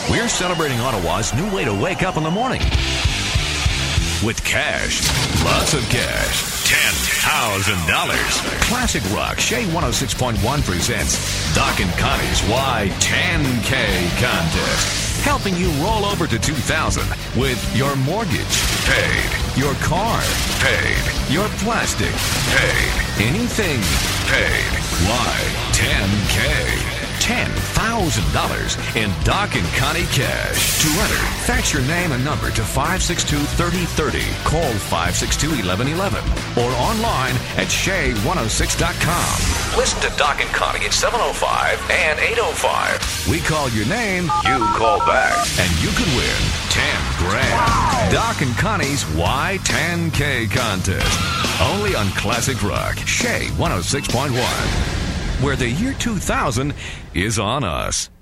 We're celebrating Ottawa's new way to wake up in the morning. With cash. Lots of cash. $10,000. Classic Rock Shea 106.1 presents Doc and Connie's Why 10K contest. Helping you roll over to 2000 with your mortgage paid, your car paid, your plastic paid, anything paid. Why 10K? $10,000 in Doc and Connie cash. To enter, fax your name and number to 562-3030. Call 562-1111 or online at Shea106.com. Listen to Doc and Connie at 705 and 805. We call your name, you call back, and you can win 10 grand. Doc and Connie's Why 10K contest. Only on Classic Rock, Shea 106.1. Where the year 2000 is on us.